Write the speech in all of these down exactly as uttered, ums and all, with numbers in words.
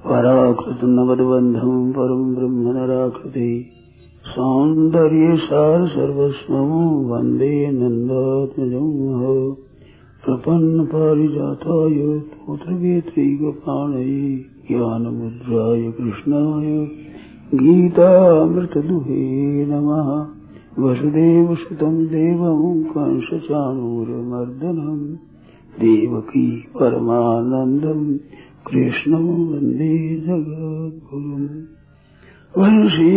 पराकृत नवद्बंधं परम ब्रह्म नराकृति सौंदर्य सार सर्वस्वं वंदे नंदात्मजं प्रपन्न पारिजाताय तोत्रवेत्रैकपाणये ज्ञानमुद्राय कृष्णाय गीतामृतदुहे नमः। वसुदेवसुतं देवं कंसचाणूरमर्दनं देवकी परमानन्दं कृष्णं वन्दे जगद्गुरुम्। वंशी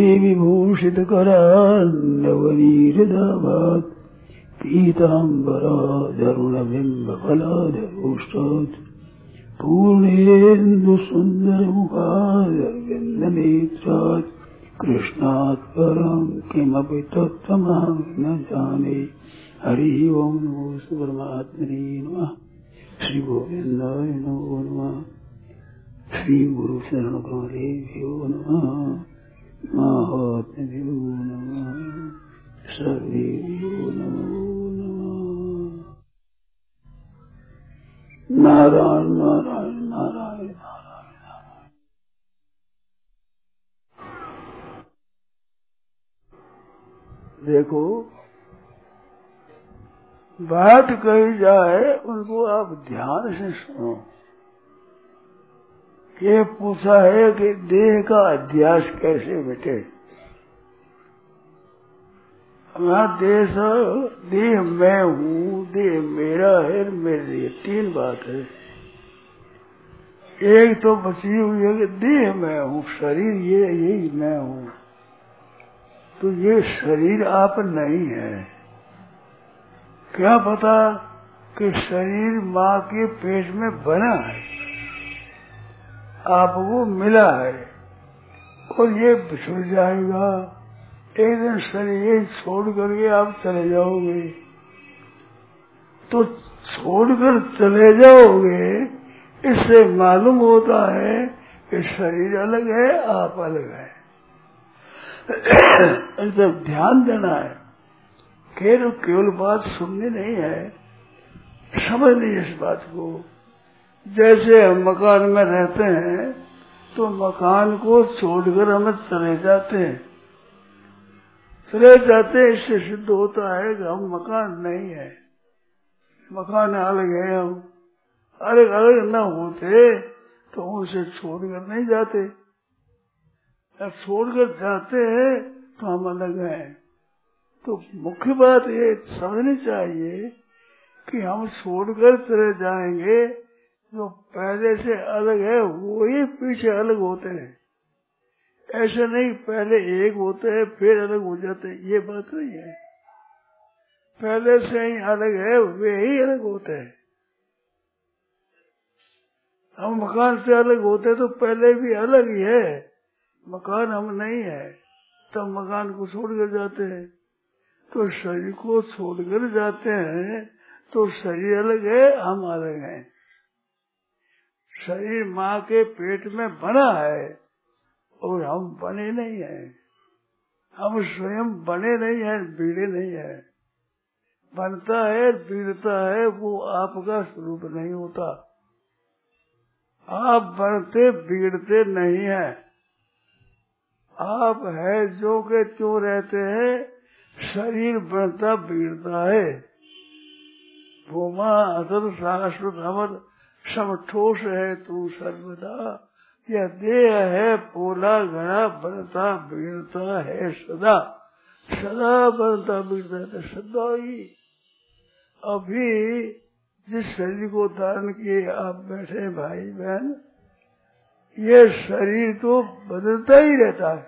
विभूषितकरान्नवनीरदाभात् पीताम्बरादरुणबिम्बफलादरोष्टात् पूर्णेन्दुसुन्दरमुखादरविन्दनेत्रात् कृष्णात् परं किमपि तत्त्वमहं न जाने। हरि ओम नमो परमात्मने नमः। श्री गोविंदाय नमो नमः। श्री गुरु शरण कमलेभ्यो नमः। महात्म्यो नमः। सर्वेभ्यो नमो नमः। नारायण नारायण नारायण नारायण। देखो बात कही जाए उनको आप ध्यान से सुनो। ये पूछा है कि देह का अध्यास कैसे मिटे। हमारा देश देह मैं हूँ, देह मेरा है, मेरे लिए तीन बात है। एक तो बची हुई है कि देह मैं हूँ, शरीर ये यही मैं हूँ। तो ये शरीर आप नहीं है। क्या पता कि शरीर माँ के पेट में बना है, आपको मिला है और ये बिछड़ जाएगा। एक दिन शरीर छोड़ करके आप चले जाओगे। तो छोड़कर चले जाओगे, इससे मालूम होता है कि शरीर अलग है, आप अलग है। जब ध्यान देना है, केवल केवल बात सुननी नहीं है, समझनी इस बात को। जैसे हम मकान में रहते हैं तो मकान को छोड़कर हम चले जाते हैं चले जाते हैं इससे सिद्ध होता है कि हम मकान नहीं है, मकान अलग है। हम अलग अलग न होते तो उनसे छोड़कर नहीं जाते। छोड़कर जाते हैं तो हम अलग हैं। तो मुख्य बात ये समझनी चाहिए कि हम छोड़कर चले जाएंगे, जो पहले से अलग है वो ही पीछे अलग होते हैं। ऐसे नहीं पहले एक होते हैं फिर अलग हो जाते हैं, ये बात नहीं है। पहले से ही अलग है वे ही अलग होते हैं। हम मकान से अलग होते तो पहले भी अलग ही है, मकान हम नहीं है, तब मकान को छोड़कर जाते हैं। तो शरीर को छोड़कर जाते हैं तो शरीर अलग है, हम अलग हैं। शरीर माँ के पेट में बना है और हम बने नहीं हैं। हम स्वयं बने नहीं हैं, बीड़े नहीं है। बनता है बीड़ता है वो आपका स्वरूप नहीं होता। आप बनते बिगड़ते नहीं है, आप है जो के त्यों रहते हैं। शरीर बनता बिगड़ता है। भूमा अतल शाश्वत अमर सम ठोस है तू सर्वदा। यह देह है पोला घड़ा बनता बिगड़ता है सदा। सदा बनता बिगड़ता है सदा ही। अभी जिस शरीर को धारण किए आप बैठे भाई बहन, ये शरीर तो बदलता ही रहता है।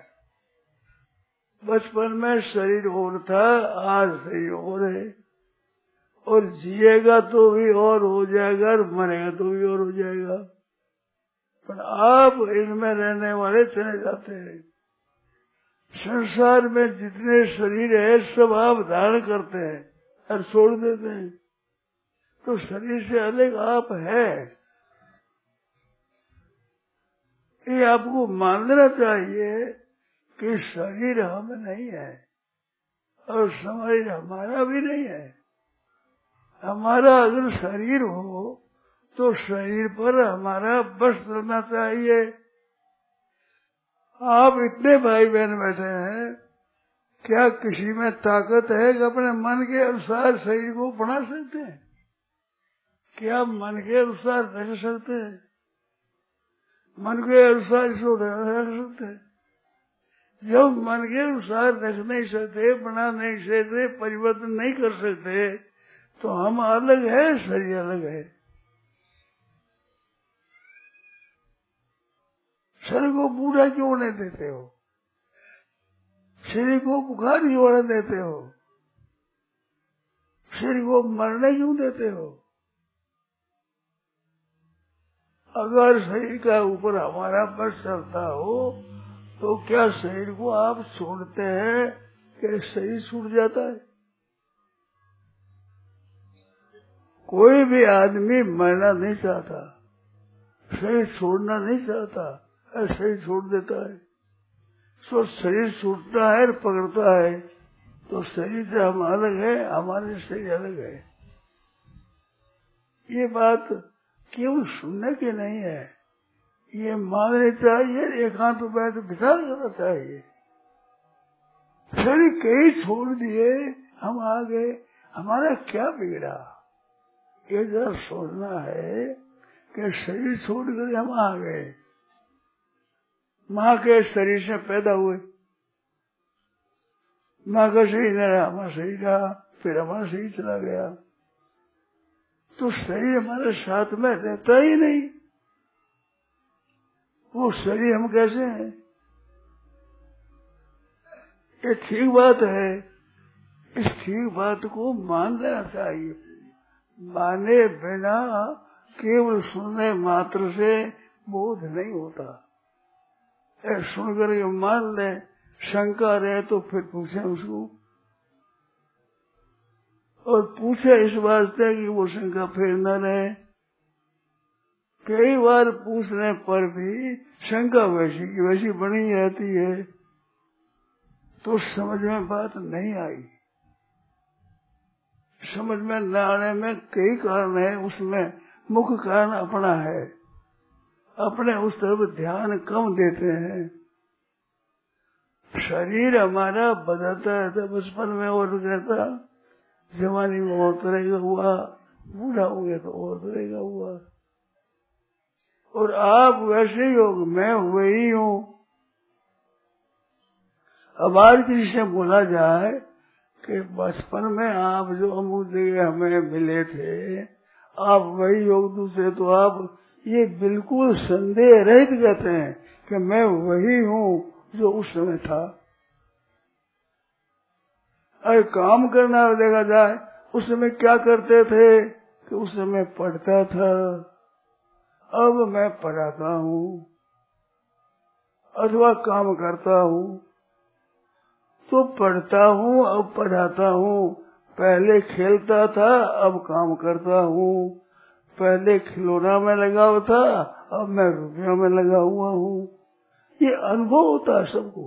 बचपन में शरीर और था, आज शरीर और है, और जिएगा तो भी और हो जाएगा और मरेगा तो भी और हो जाएगा। पर आप इनमें रहने वाले चले जाते हैं। संसार में जितने शरीर है सब आप धारण करते हैं और छोड़ देते हैं। तो शरीर से अलग आप है, ये आपको मान लेना चाहिए कि शरीर हम नहीं है और शरीर हमारा भी नहीं है। हमारा अगर शरीर हो तो शरीर पर हमारा बस रहना चाहिए, आप इतने भाई बहन बैठे हैं, क्या किसी में ताकत है कि अपने मन के अनुसार शरीर को बना सकते हैं? क्या मन के अनुसार रख सकते हैं? मन के अनुसार इसको रख सकते हैं? जब मन के अनुसार रख नहीं सकते, बना नहीं सकते, परिवर्तन नहीं कर सकते, तो हम अलग है, शरीर अलग है। शरीर को बूढ़ा क्यों नहीं देते हो? शरीर को बुखार क्यों नहीं देते हो? शरीर को मरने क्यों देते हो? अगर शरीर का ऊपर हमारा बस चलता हो तो क्या शरीर को आप छोड़ते हैं कि शरीर छूट जाता है? कोई भी आदमी मरना नहीं चाहता, शरीर छोड़ना नहीं चाहता, शरीर छोड़ देता है। तो शरीर छूटता है, पकड़ता है, तो शरीर से हम अलग है, हमारे शरीर अलग है। ये बात केवल सुनने की नहीं है, ये माननी चाहिए, एकांत में बैठ विचार करना चाहिए। शरीर कई छोड़ दिए, हम आ गए, हमारा क्या बिगड़ा? ये जरा सोचना है कि शरीर छोड़कर हम आ गए, माँ के शरीर से पैदा हुए, माँ का शरीर न रहा, हमारा शरीर रहा, फिर हमारा शरीर चला गया, तो शरीर हमारे साथ में रहता ही नहीं। वो शरीर हम कैसे हैं? ये ठीक बात है, इस ठीक बात को मान लेना चाहिए। माने बिना केवल सुनने मात्र से बोध नहीं होता। ऐ सुनकर ये मान ले, शंका रहे तो फिर पूछे उसको, और पूछे इस वास्ते कि वो शंका फिर न रहे। कई बार पूछने पर भी शंका वैसी की वैसी बनी रहती है, तो समझ में बात नहीं आई। समझ में न आने में कई कारण है, उसमें मुख्य कारण अपना है, अपने उस तरफ ध्यान कम देते हैं। शरीर हमारा बदलता रहता, बचपन में और रहता, जवानी में और तरह का हुआ, बूढ़ा हो गया तो और तरह का हुआ। और आप वैसे ही हो, मैं वही हूँ। अब आज किसी से बोला जाए कि बचपन में आप जो अमूल जगह हमें मिले थे, आप वही हो दूसरे, तो आप ये बिल्कुल संदेह रहित कहते हैं कि मैं वही हूँ जो उस समय था। अरे काम करना देखा जाए, उस समय क्या करते थे कि उस समय पढ़ता था, अब मैं पढ़ाता हूँ, अथवा काम करता हूँ। तो पढ़ता हूँ, अब पढ़ाता हूँ, पहले खेलता था, अब काम करता हूँ, पहले खिलौना में लगा हुआ था, अब मैं रुपया में लगा हुआ हूँ। ये अनुभव होता है सबको,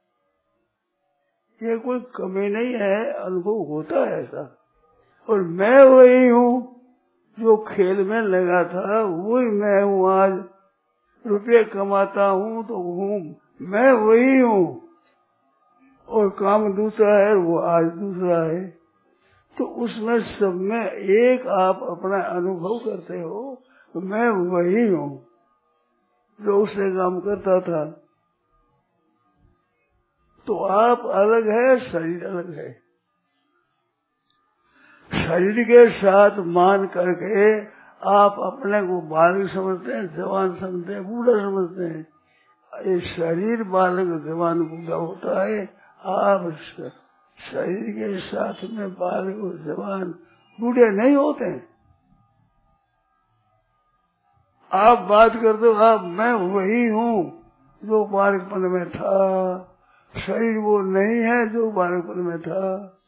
ये कोई कमी नहीं है, अनुभव होता है ऐसा। और मैं वही हूँ जो खेल में लगा था, वही मैं हूँ आज। रुपये कमाता हूँ तो हूँ, मैं वही हूँ, और काम दूसरा है, वो आज दूसरा है। तो उसमें सब में एक आप अपना अनुभव करते हो, तो मैं वही हूँ जो उससे काम करता था। तो आप अलग है, शरीर अलग है। शरीर के साथ मान करके आप अपने को बालक समझते हैं, जवान समझते हैं, बूढ़ा समझते हैं। ये शरीर बालक जवान बूढ़ा होता है, आप शरीर के साथ में बालक और जवान बूढ़े नहीं होते हैं। आप बात करते हो, आप मैं वही हूँ जो बालकपन में था, शरीर वो नहीं है जो बालकपन में था।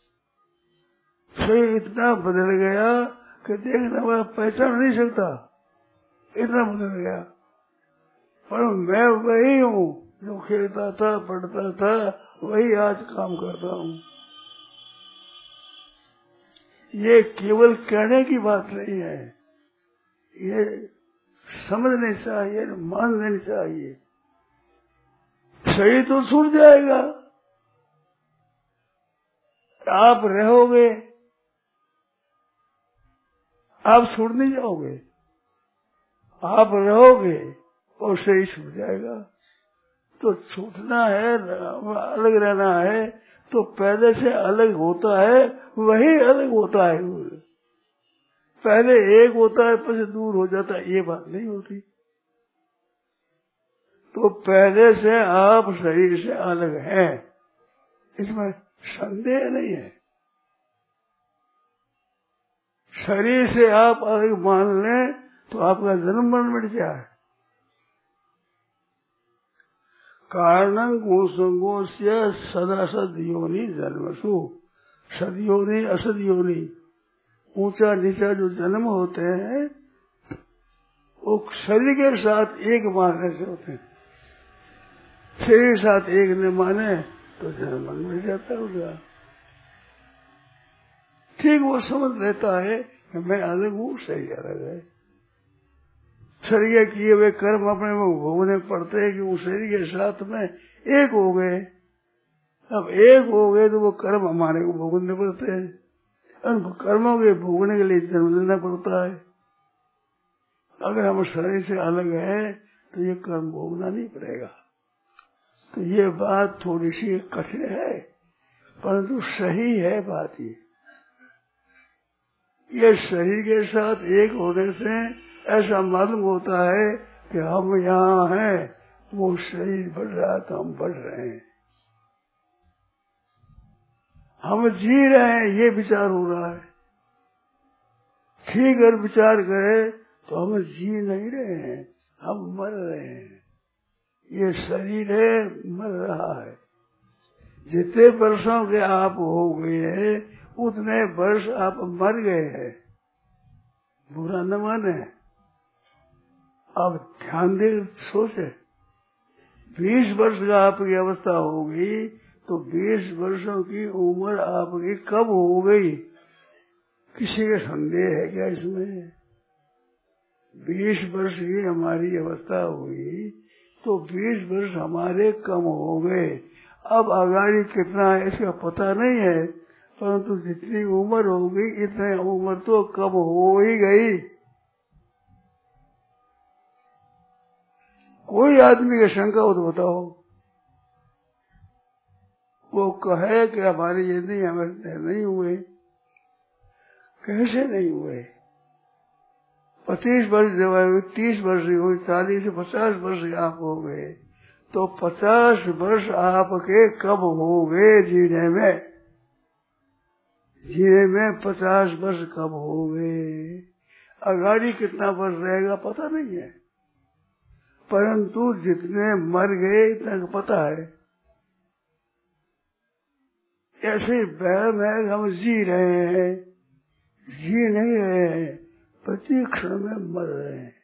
शरीर इतना बदल गया कि देखने वाला पहचान नहीं सकता, इतना बदल गया। पर मैं वही हूँ जो खेलता था, पढ़ता था, वही आज काम करता हूँ। ये केवल कहने की बात नहीं है, ये समझनी चाहिए, मान लेनी चाहिए। शरीर तो छूट जाएगा। आप रहोगे, आप छूट नहीं जाओगे, आप रहोगे और शरीर छूट जाएगा। तो छूटना है, अलग रहना है, तो पहले से अलग होता है, वही अलग होता है। पहले एक होता है फिर दूर हो जाता है, ये बात नहीं होती। तो पहले से आप शरीर से अलग हैं, इसमें संदेह नहीं है। शरीर से आप अलग मान लें तो आपका जन्म मरण मिट जाए। कारणं गुणसंगों से सदा सदयोनि जन्मसु, सदयोनि असदयोनि, ऊंचा नीचा जो जन्म होते हैं वो शरीर के साथ एक मानने से होते हैं। शरीर के साथ एक न माने तो जन्म मिल जाता होगा। ठीक वो समझ लेता है कि मैं अलग हूँ, सही अलग है। शरीर किए हुए कर्म अपने में भोगने पड़ते हैं कि वो शरीर के साथ में एक हो गए। अब एक हो गए तो वो कर्म हमारे को भोगने पड़ते हैं, उन कर्मों के भोगने के लिए जन्म लेना पड़ता है। अगर हम शरीर से अलग है तो ये कर्म भोगना नहीं पड़ेगा। तो ये बात थोड़ी सी कठिन है, परंतु सही है बात। ये ये शरीर के साथ एक होने से ऐसा मालूम होता है कि हम यहाँ हैं, वो शरीर बढ़ रहा तो हम बढ़ रहे हैं, हम जी रहे हैं, ये विचार हो रहा है। ठीक अगर विचार करें तो हम जी नहीं रहे हैं, हम मर रहे हैं। ये शरीर है, मर रहा है। जितने वर्षों के आप हो गए उतने वर्ष आप मर गए हैं, बुरा न माने। अब ध्यान दे सोचे, बीस वर्ष का आपकी अवस्था होगी तो बीस वर्षों की उम्र आपकी कब हो गई, किसी का संदेह है क्या इसमें? बीस वर्ष की हमारी अवस्था हुई तो बीस वर्ष हमारे कम हो गए। अब आगाड़ी कितना है इसका पता नहीं है, परंतु जितनी उम्र होगी इतनी उम्र तो कम हो ही गई। कोई आदमी की शंका हो तो बताओ, वो कहे कि हमारे ये नहीं, हमें नहीं हुए। कैसे नहीं हुए? पच्चीस वर्ष जब हुई, तीस वर्ष हुई, चालीस से पचास वर्ष आप हो गए, तो पचास वर्ष आपके कब हो गए जीने में? जीने में पचास वर्ष कब हो गए? अगाड़ी कितना वर्ष रहेगा पता नहीं है, परंतु जितने मर गए इतना पता है। ऐसे वहम है हम जी रहे हैं, जी नहीं रहे हैं, प्रति क्षण में मर रहे हैं,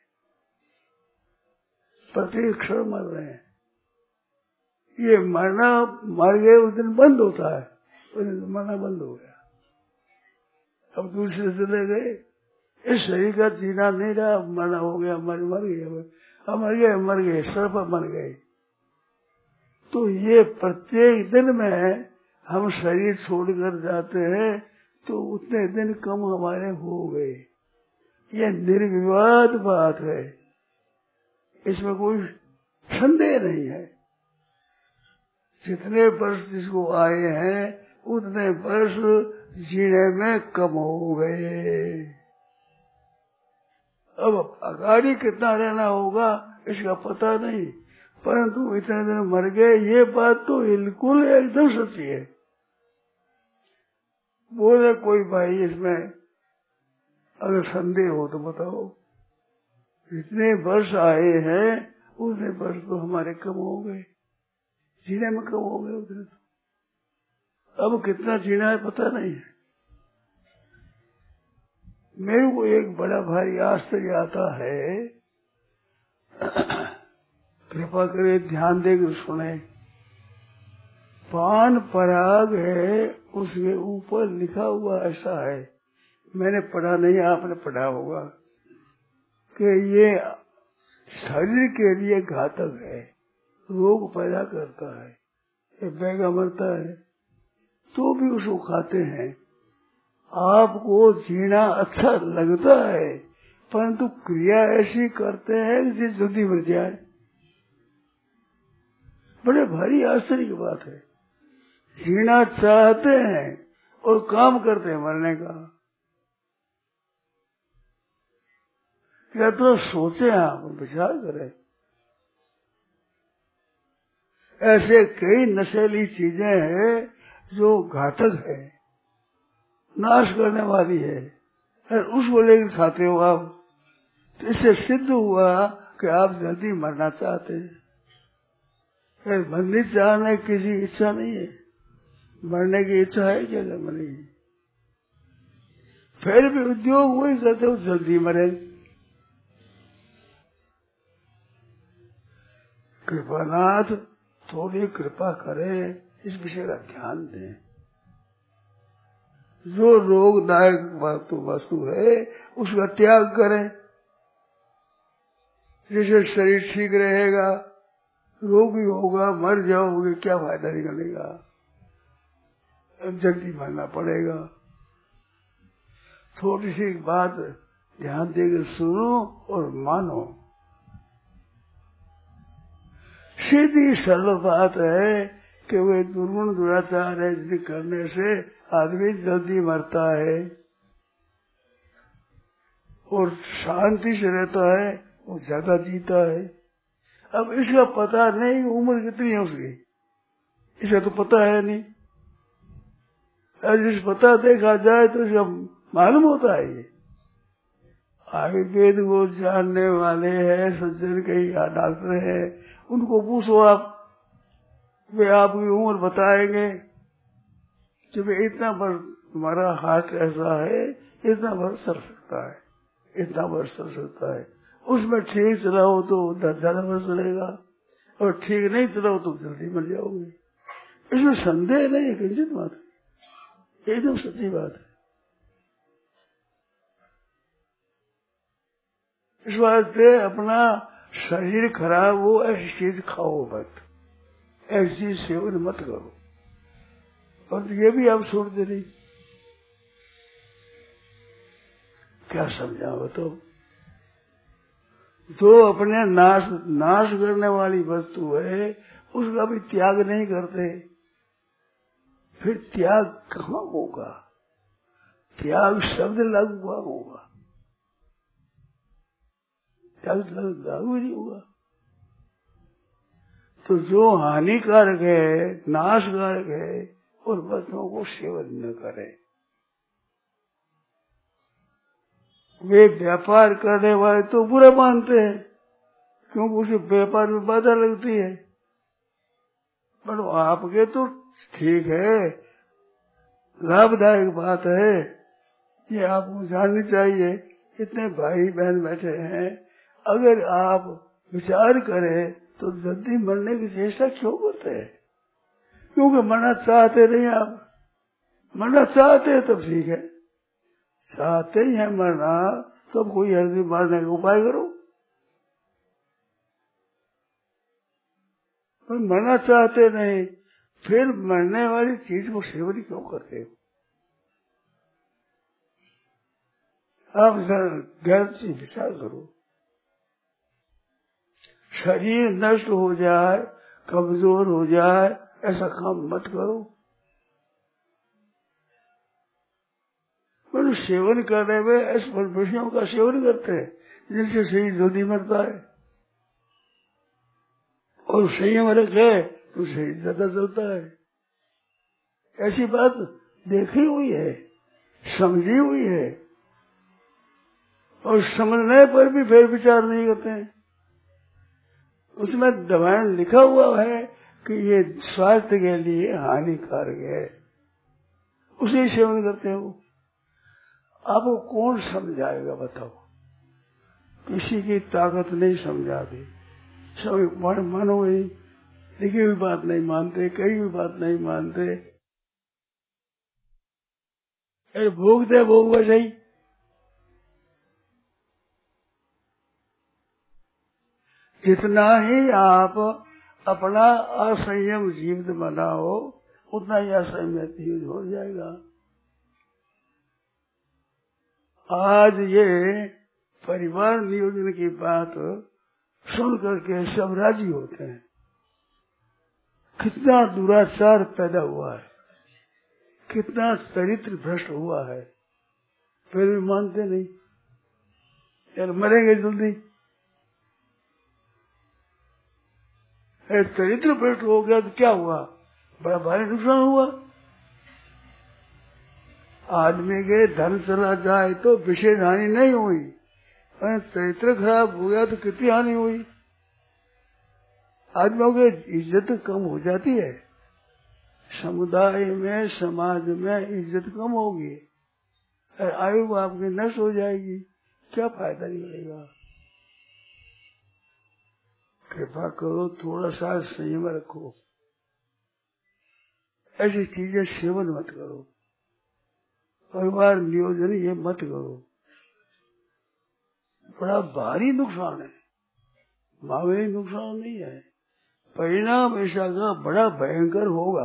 प्रति क्षण मर रहे हैं। ये मरना, मर गए उस दिन बंद होता है, उस दिन मरना बंद हो गया। अब दूसरे चले गए, इस शरीर का जीना नहीं रहा, मरना हो गया, मर मर गए, अब मर गए मर गए सर्प मर गए। तो ये प्रत्येक दिन में हम शरीर छोड़कर जाते हैं तो उतने दिन कम हमारे हो गए। ये निर्विवाद बात है, इसमें कोई संदेह नहीं है। जितने वर्ष जिसको आए हैं उतने वर्ष जीने में कम हो गए। अब आगाड़ी कितना रहना होगा इसका पता नहीं, परंतु इतने दिन मर गए ये बात तो बिल्कुल एकदम सच्ची है। बोले कोई भाई इसमें अगर संदेह हो तो बताओ, जितने वर्ष आए हैं उतने वर्ष तो हमारे कम हो गए, जीने में कम हो गए उतने। तो अब कितना जीना है पता नहीं है। मेरे को एक बड़ा भारी आश्चर्य आता है, कृपा करे ध्यान देकर सुने। पान पराग है, उसके ऊपर लिखा हुआ ऐसा है, मैंने पढ़ा नहीं, आपने पढ़ा होगा कि ये शरीर के लिए घातक है, रोग पैदा करता है, ये बैगा मरता है तो भी उसको खाते हैं। आपको जीना अच्छा लगता है परंतु क्रिया ऐसी करते हैं कि जल्दी मर जाए। बड़े भारी आश्चर्य की बात है, जीना चाहते हैं और काम करते हैं मरने का। क्या तो सोचे आप, विचार करें। ऐसे कई नशीली चीजें हैं जो घातक है, नाश करने वाली है, और उसको लेकर खाते हो आप, तो इससे सिद्ध हुआ कि आप जल्दी मरना चाहते हैं। मरने चाहने किसी इच्छा नहीं है, मरने की इच्छा है क्या? मरने की फिर भी उद्योग वही करते हो, जल्दी मरे। कृपानाथ थोड़ी कृपा करें, इस विषय का ध्यान दें। जो रोगदायक वस्तु है उसका त्याग करें। जैसे शरीर ठीक रहेगा, रोगी होगा, मर जाओगे, क्या फायदा निकलेगा? जल्दी मरना पड़ेगा। थोड़ी सी बात ध्यान देकर सुनो और मानो। सीधी सरल बात है कि वे दुर्गुण दुराचार है जिसे करने से आदमी जल्दी मरता है और शांति से रहता है, वो ज्यादा जीता है। अब इसका पता नहीं उम्र कितनी है उसकी, इसका तो पता है नहीं। जिस पता देखा जाए तो इसका मालूम होता है। ये आयुर्वेद को जानने वाले हैं सज्जन, कई डॉक्टर हैं, उनको पूछो आप, वे आपकी उम्र बताएंगे कि वे इतना बार तुम्हारा हार्ट ऐसा है, इतना बार चल सकता है, इतना बार चल सकता है। उसमें ठीक चला हो तो दस ज्यादा वर्ष चलेगा और ठीक नहीं चला हो तो जल्दी मर जाओगे। इसमें संदेह नहीं, किंचित बात एकदम सच्ची बात है। इस वास्ते अपना शरीर खराब हो ऐसी चीज खाओ मत, ऐसी चीज सेवन मत करो। और ये भी आप छोड़ दे रही, क्या समझा बताओ? जो अपने नाश नाश करने वाली वस्तु है उसका भी त्याग नहीं करते, फिर त्याग कहाँ होगा? त्याग शब्द लागू कहाँ होगा? त्याग लागू नहीं होगा। तो जो हानिकारक है, नाशकारक है, उन वस्तुओं को सेवन न करें। वे व्यापार करने वाले तो बुरा मानते हैं क्योंकि उसे व्यापार में बाधा लगती है, पर आपके तो ठीक है, लाभदायक बात है, ये आपको जाननी चाहिए। इतने भाई बहन बैठे हैं, अगर आप विचार करें तो जल्दी मरने की चेष्टा क्यों करते हैं? क्योंकि मरना चाहते नहीं। आप मरना चाहते हैं तब ठीक है, चाहते ही है मरना, तब कोई जल्दी मरने का उपाय करो। पर मरना चाहते नहीं, फिर मरने वाली चीज को सेवन क्यों करते हो? आप गैर से विचार करो। शरीर नष्ट हो जाए, कमजोर हो जाए, ऐसा काम मत करो। पर सेवन करने में ऐसे विषयों का सेवन करते हैं जिनसे शरीर जल्दी मरता है, और संयम रखे तो शरीर ज्यादा चलता है। ऐसी बात देखी हुई है, समझी हुई है, और समझने पर भी फिर विचार नहीं करते हैं। उसमें दवाएं लिखा हुआ है कि ये स्वास्थ्य के लिए हानिकारक है, उसे सेवन करते हो। आपको कौन समझाएगा बताओ? किसी की ताकत नहीं समझाती, सब मानो ही लिखी हुई बात नहीं मानते, कही हुई बात नहीं मानते। भोगते भोग वही। जितना ही आप अपना असंयम जीवित बनाओ, उतना ही असंयम यूज हो जाएगा। आज ये परिवार नियोजन की बात सुन करके सब राजी होते हैं। कितना दुराचार पैदा हुआ है, कितना चरित्र भ्रष्ट हुआ है, फिर भी मानते नहीं, यार मरेंगे जल्दी। चरित्र भ्रष्ट हो गया तो क्या हुआ, बड़ा भारी नुकसान हुआ। आदमी के धन चला जाए तो विशेष हानि नहीं हुई, पर चरित्र खराब हो गया तो कितनी हानि हुई। आदमियों की इज्जत कम हो जाती है, समुदाय में समाज में इज्जत कम होगी, आयु आपकी नष्ट हो जाएगी, क्या फायदा नहीं मिलेगा। कृपा करो थोड़ा सा संयम रखो, ऐसी चीजें सेवन मत करो, परिवार नियोजन ये मत करो, बड़ा भारी नुकसान है, मामूली नुकसान नहीं है, परिणाम ऐसा का बड़ा भयंकर होगा।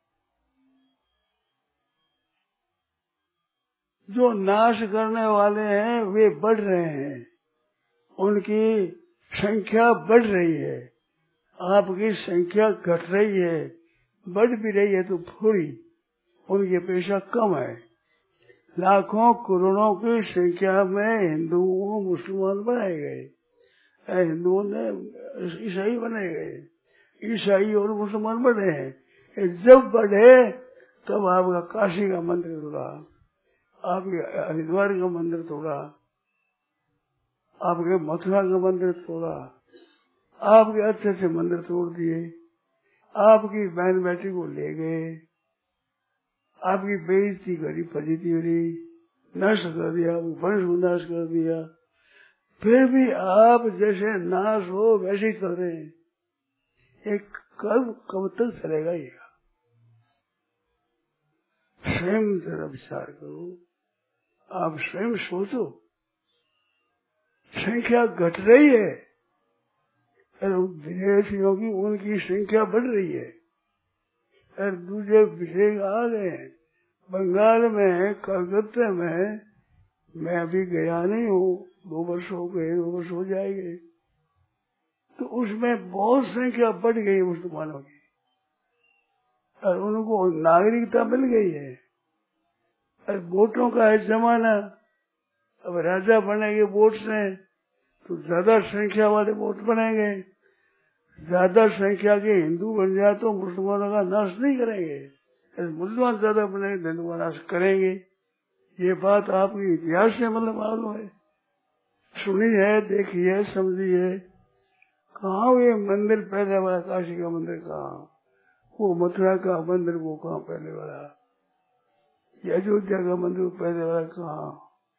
जो नाश करने वाले हैं वे बढ़ रहे हैं, उनकी संख्या बढ़ रही है, आपकी संख्या घट रही है, बढ़ भी रही है तो थोड़ी, उनकी अपेक्षा कम है। लाखों करोड़ों की संख्या में हिंदुओं मुसलमान बनाए गए, हिंदुओं ने ईसाई बनाए गए, ईसाई और मुसलमान बने हैं। जब बढ़े तब आपका काशी का मंदिर तोड़ा, आपके हरिद्वार का मंदिर तोड़ा, आपके मथुरा का मंदिर तोड़ा, आपके अच्छे अच्छे मंदिर तोड़ दिए, आपकी बहन बेटी को ले गए, आपकी बेइज्जती करी, फजीती करी, नष्ट कर दिया, वंश को नाश कर दिया, फिर भी आप जैसे नाश हो वैसे ही चल रहे हैं। एक कब कब तक चलेगा ये, स्वयं जरा विचार करो, आप स्वयं सोचो। संख्या घट रही है, विदेशियों की उनकी संख्या बढ़ रही है, और दूसरे विषय आ गए हैं। बंगाल में, कलकत्ता में मैं अभी गया नहीं हूँ, दो वर्ष हो गए, दो वर्ष हो जाएंगे, तो उसमें बहुत संख्या बढ़ गई मुसलमानों की, और उनको नागरिकता मिल गई है, और वोटों का है जमाना। अब राजा बनेंगे वोट से तो ज्यादा संख्या वाले वोट बनेंगे, ज्यादा संख्या के हिंदू बन जाए तो मुसलमानों का नाश नहीं करेंगे, मुसलमान ज्यादा बनेंगे हिंदू का नाश करेंगे। ये बात आपकी इतिहास से मतलब मालूम है, सुनी है, देखी है, समझी है। कहाँ ये मंदिर पहले वाला, काशी का मंदिर कहाँ, वो मथुरा का मंदिर वो कहाँ पहले वाला, ये अयोध्या का मंदिर पहले वाला कहाँ।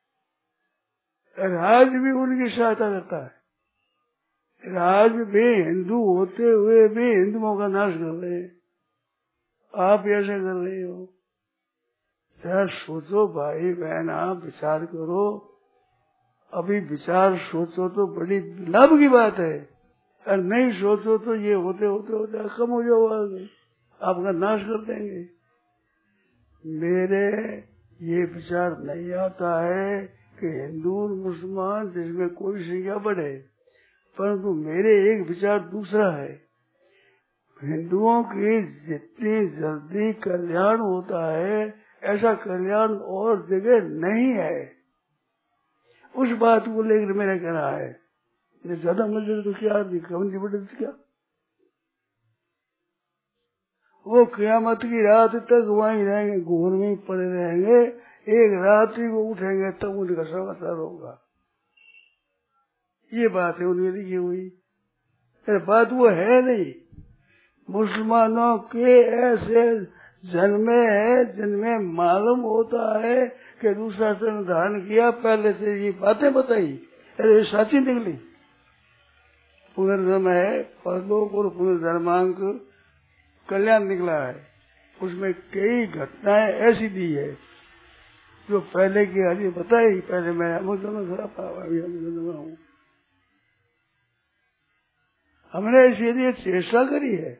राज भी उनकी सहायता करता है, राज भी हिंदू होते हुए भी हिंदुओं का नाश कर रहे हैं, आप ऐसे कर रहे हो। जरा सोचो भाई बहन, आप विचार करो, अभी विचार सोचो तो बड़ी लाभ की बात है, और नहीं सोचो तो ये होते होते होते कम हो जाओगे, आपका नाश कर देंगे। मेरे ये विचार नहीं आता है कि हिंदू और मुसलमान जिसमें कोई संख्या बढ़े, परंतु मेरे एक विचार दूसरा है, हिंदुओं की जितनी जल्दी कल्याण होता है ऐसा कल्याण और जगह नहीं है। उस बात को लेकर मेरा कहना है, ज्यादा मजे तो क्या कम बढ़े तो क्या, वो क़यामत की रात तक वहीं रहेंगे, घूर में पड़े रहेंगे, एक रात्रि को उठेंगे तब उनका समाचार होगा। ये बात है उनकी लिखी हुई, बात वो है नहीं। मुसलमानों के ऐसे जन्मे है जिनमें मालूम होता है कि दूसरा जन्म धारण किया, पहले से ये बातें बताई, अरे सच्ची निकली। पुनर्जन्म है, परलोक और पुनर्जन्मांक कल्याण निकला है, उसमें कई घटनाएं ऐसी दी है जो पहले की अभी बताई। पहले मैं अमुक जन्म हूँ, हमने इसीलिए चेष्टा करी है,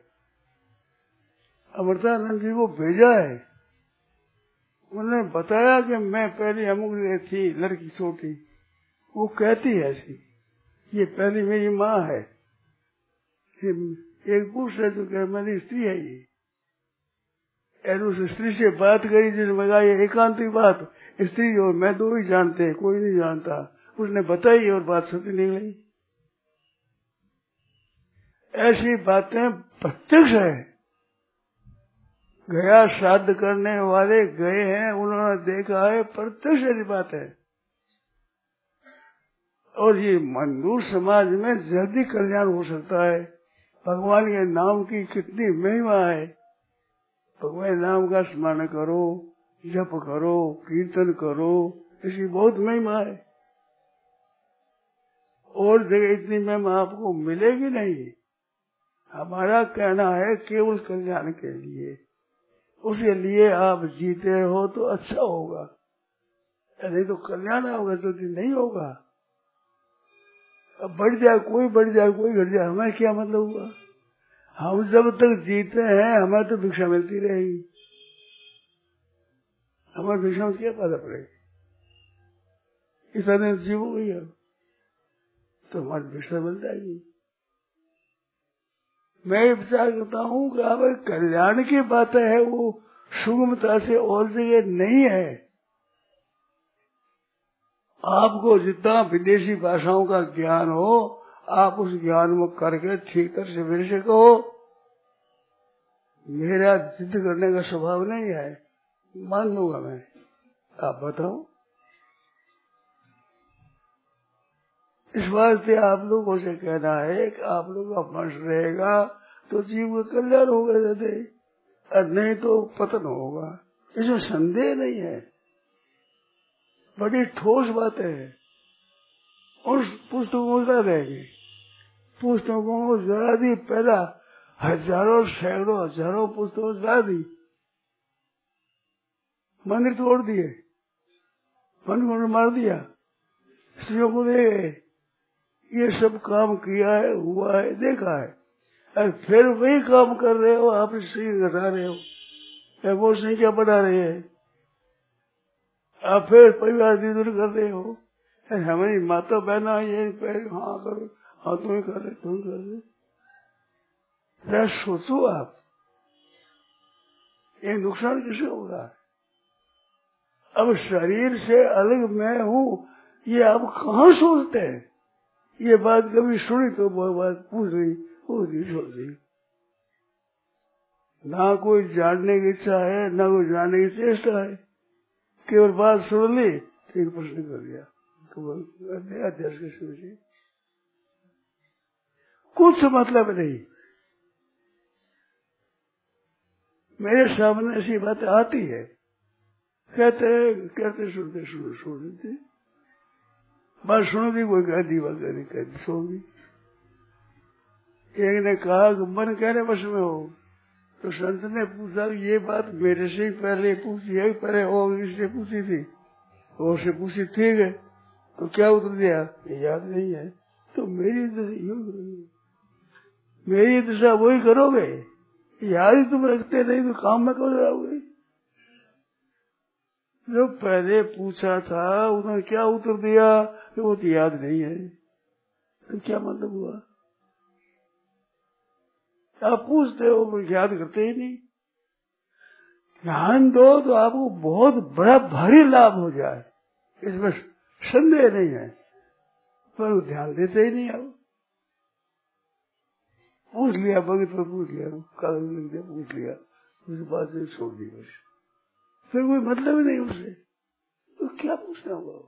अमृतानंद जी को भेजा है। उन्होंने बताया कि मैं पहले अमुक थी लड़की छोटी, वो कहती है ऐसी, ये पहली मेरी माँ है। एक पुरुष है तो कह मेरी स्त्री है ये, और उस स्त्री से बात करी जिसने कहा ये एकांतिक बात, स्त्री और मैं दो ही जानते हैं, कोई नहीं जानता। उसने बताई और बात सच निकली। ऐसी बातें प्रत्यक्ष है, गया श्राद्ध करने वाले गए हैं, उन्होंने देखा है, प्रत्यक्ष ऐसी बात है। और ये मजदूर समाज में जल्दी कल्याण हो सकता है। भगवान के नाम की कितनी महिमा है। भगवान नाम का स्मरण करो, जप करो, कीर्तन करो, इसकी बहुत महिमा है। और जगह इतनी महिमा आपको मिलेगी नहीं। हमारा कहना है केवल कल्याण के लिए, उसके लिए आप जीते हो तो अच्छा होगा, नहीं तो कल्याण होगा तो नहीं होगा। अब बढ़ जाए कोई, बढ़ जाए कोई, घट जाए, हमें क्या मतलब हुआ। हम जब तक जीते हैं हमें तो भिक्षा मिलती रहेगी, हमें भिक्षा में क्या पता पड़ेगी। इतना दिन जीव हो गई है तो हमारी भिक्षा मिल जाएगी। मैं विचार करता हूँ कि अगर कल्याण की बात है वो सुगमता से और जगह नहीं है। आपको जितना विदेशी भाषाओं का ज्ञान हो, आप उस ज्ञान को करके ठीक तरह से मेरे से कहो, मेरा जिद करने का स्वभाव नहीं है, मान लूंगा मैं। आप बताओ। इस वास्ते आप लोगों से कहना है कि आप लोगों का वंश रहेगा तो जीव का कल्याण होगा जाते, और नहीं तो पतन होगा, इसमें संदेह नहीं है। बड़ी ठोस बातें हैं। और पुस्तकों में रहेंगे, पुस्तकों को जरा दी, पहला हजारों सैकड़ों हजारों पुस्तकों जरा दी, मंदिर तोड़ दिए, मन को मार दिया, स्त्रियों को दे गए, ये सब काम किया है, हुआ है, देखा है। और फिर वही काम कर रहे हो, आप संख्या घटा रहे हो, या वो संख्या बढ़ा रहे हैं, आप फिर परिवार दूर कर रहे हो। हमारी माता बहना ये हाँ करो, हाँ तुम्हें कर रहे, तुम कर रहे। सोचो आप, ये नुकसान किसे होगा। अब शरीर से अलग मैं हूँ, ये आप कहाँ सोचते हैं। ये बात कभी सुनी तो वो बात पूछ ली, पूछ ली, छोड़ दी। ना कोई जानने की इच्छा है, ना कोई जानने की चेष्टा है, केवल बात सुन ली, एक प्रश्न कर दिया, तो अध्यास के सोची, कुछ मतलब नहीं। मेरे सामने ऐसी बातें आती है, कहते कहते सुनते सुन सुन देते, बात सुन दी, कोई कह दी, बात कह कहती सो गई। एक ने कहा कि मन कहने वश में हो, तो संत ने पूछा ये बात मेरे से ही पहले पूछी है, पहले और इससे पूछी थी, और से पूछी ठीक है, तो क्या उत्तर दिया, याद नहीं है। तो मेरी मेरी दशा वही करोगे, याद ही तुम रखते नहीं तो काम में कब जाओगे। जो पहले पूछा था उन्होंने क्या उत्तर दिया कि वो तो याद नहीं है, तो क्या मतलब हुआ। आप पूछते हो, याद करते ही नहीं। ध्यान दो तो आपको बहुत बड़ा भारी लाभ हो जाए, इसमें संदेह नहीं है, पर ध्यान देते ही नहीं। आप पूछ लिया, भगत पर पूछ लिया, कागज लिख दिया, पूछ लिया, उस बात से छोड़ दी, बस फिर कोई मतलब ही नहीं उससे, तो क्या पूछना होगा।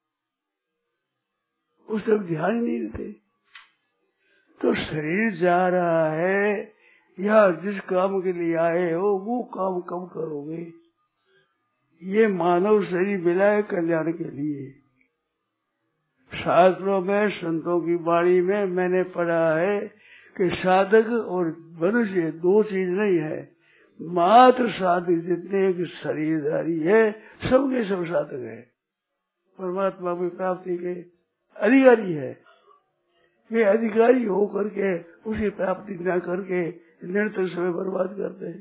उस तक ध्यान ही नहीं देते। तो शरीर जा रहा है, या जिस काम के लिए आए हो वो काम कब करोगे। ये मानव शरीर मिला है कल्याण के लिए। शास्त्रों में, संतों की वाणी में मैंने पढ़ा है कि साधक और मनुष्य दो चीज नहीं है, मात्र साधक जितने की शरीरधारी है सबके सब साधक है, परमात्मा की प्राप्ति के अधिकारी है। वे अधिकारी हो करके उसी प्राप्ति न करके निरंतर समय बर्बाद करते हैं।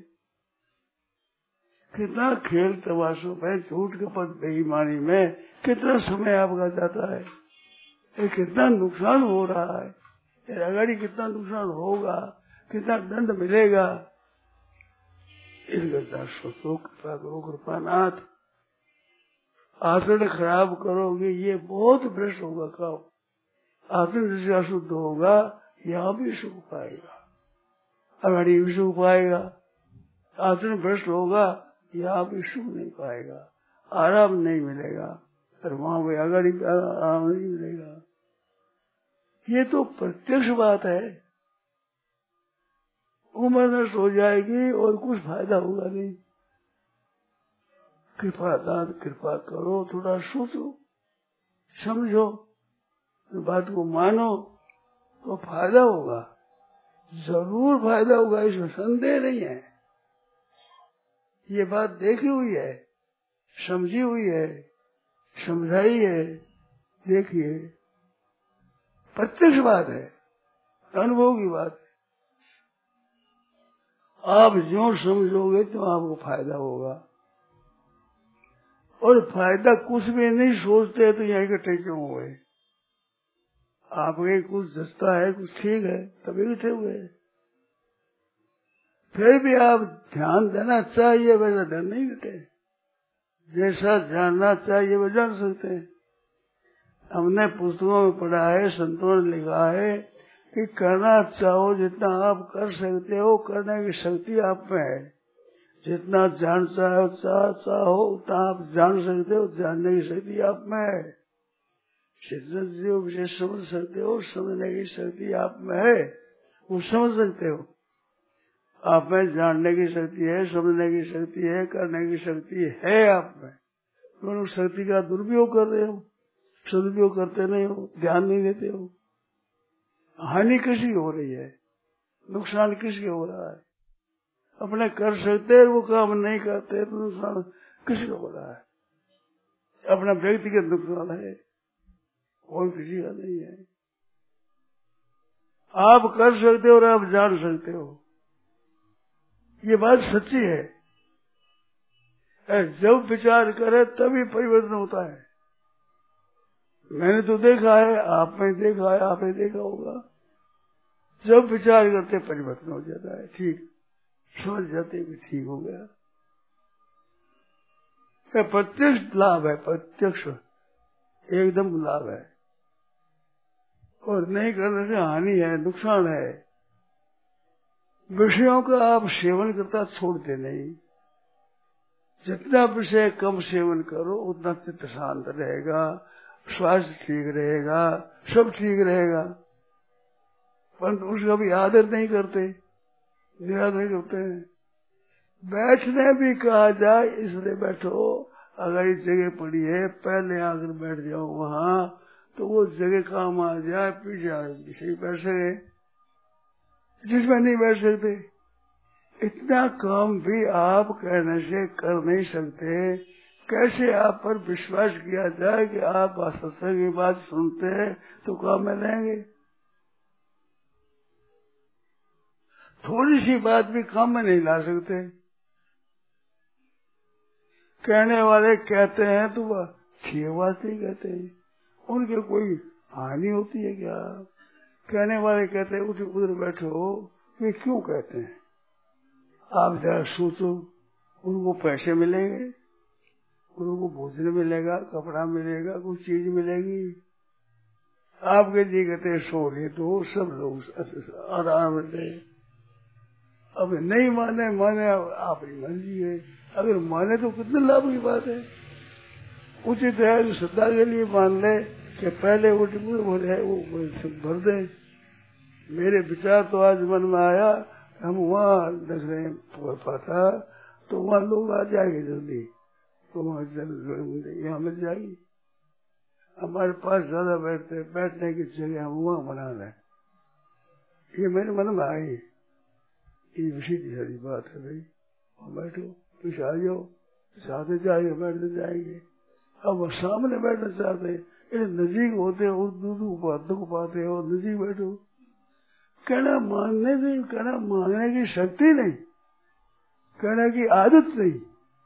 कितना खेल तमाशों में, झूठ कपट बेईमानी में कितना समय आपका जाता है, ये कितना नुकसान हो रहा है, ये अगाड़ी कितना नुकसान होगा, कितना दंड मिलेगा, इस घटना सोचो। कृपा करो कृपानाथ। आचरण खराब करोगे ये बहुत भ्रष्ट होगा काम। आचरण जैसे अशुद्ध होगा यहाँ भी सुख पाएगा, अगाड़ी भी सुख पाएगा। आचरण भ्रष्ट होगा यहाँ भी सुख नहीं पाएगा, आराम नहीं मिलेगा, और वहां भी अगाड़ी आराम नहीं मिलेगा। ये तो प्रत्यक्ष बात है। उम्र नष्ट हो जाएगी और कुछ फायदा होगा नहीं। कृपा दान कृपा करो, थोड़ा सोचो समझो, बात को मानो तो फायदा होगा, जरूर फायदा होगा, इसमें संदेह नहीं है। ये बात देखी हुई है, समझी हुई है, समझाई है, देखिए प्रत्यक्ष बात है, अनुभव की बात है। आप जो समझोगे तो आपको फायदा होगा, और फायदा कुछ भी नहीं सोचते तो यहाँ इकट्ठे क्यों हुए? आपके कुछ जस्ता है, कुछ ठीक है, तभी इकट्ठे हुए। फिर भी आप ध्यान देना चाहिए, वैसा ध्यान नहीं देते। जैसा जानना चाहिए वो जान सकते हैं। हमने पुस्तकों में पढ़ा है, संतों ने लिखा है कि करना चाहो जितना आप कर सकते हो, करने की शक्ति आप में है। जितना जान चाहो चाह चाहो उतना आप जान सकते हो, जानने की शक्ति आप में है। जितना जो विषय समझ सकते हो, समझने की शक्ति आप में है, वो समझ सकते हो। आप में जानने की शक्ति है, समझने की शक्ति है, करने की शक्ति है आप में। दोनों शक्ति का दुरुपयोग कर रहे हो, सदुपयोग करते नहीं हो, ध्यान नहीं देते हो। हानि किसकी हो रही है, नुकसान किसके हो रहा है? अपने कर सकते वो काम नहीं करते तो नुकसान किसका हो रहा है? अपना व्यक्तिगत नुकसान है, और किसी का नहीं है। आप कर सकते हो और आप जान सकते हो, ये बात सच्ची है। जब विचार करे तभी परिवर्तन होता है। मैंने तो देखा है, आपने देखा है, आपने देखा होगा। जब विचार करते परिवर्तन हो जाता है, ठीक समझ जाते भी ठीक हो गया। प्रत्यक्ष लाभ है, प्रत्यक्ष एकदम लाभ है, और नहीं करने से हानि है, नुकसान है। विषयों का आप सेवन करता छोड़ते नहीं। जितना विषय कम सेवन करो उतना चित्त शांत रहेगा, स्वास्थ्य ठीक रहेगा, सब ठीक रहेगा। परंतु उसका भी आदर नहीं करते, निरादर करते हैं। बैठने भी कहा जाए इसलिए बैठो, अगर इस जगह पड़ी है पहले आकर बैठ जाओ वहां, तो वो जगह काम आ जाए, पीछे बैठ सके, जिसमें नहीं बैठ सकते। इतना काम भी आप कहने से कर नहीं सकते। कैसे आप पर विश्वास किया जाए कि आप सत्संग की बात सुनते हैं तो काम में रहेंगे? थोड़ी सी बात भी काम में नहीं ला सकते। कहने वाले कहते हैं तो वह ठीक वास्ते ही कहते हैं, उनके कोई हानि होती है क्या? कहने वाले कहते हैं उठ उधर बैठो, वे क्यों कहते हैं? आप जरा सोचो, उनको पैसे मिलेंगे, उनको भोजन मिलेगा, कपड़ा मिलेगा, कुछ चीज मिलेगी। आपके जी कहते हैं सो रहे तो सब लोग आराम से। अब नहीं माने माने आपकी मर्जी है, अगर माने तो कितने लाभ की बात है। उचित है जो श्रद्धा के लिए मान ले कि पहले उठ बोले वो भर दे। मेरे विचार तो आज मन में आया, हम वहाँ देख रहे हैं पाता तो वहाँ लोग आ जाएंगे जल्दी, तो वहाँ यहाँ मिल जाएगी। हमारे पास ज्यादा बैठते बैठने की जगह हम वहाँ बना रहे, ये मेरे मन में आई। ये सीधी सारी बात है भाई, बैठो पीछे आ जाओ, साथ जाएंगे बैठते जाएंगे। अब वो सामने बैठना चाहते नजीक होते हो दुख पाते हो, नजीक बैठो, कहना मानने नहीं, कहना मानने की शक्ति नहीं, कहने की आदत नहीं,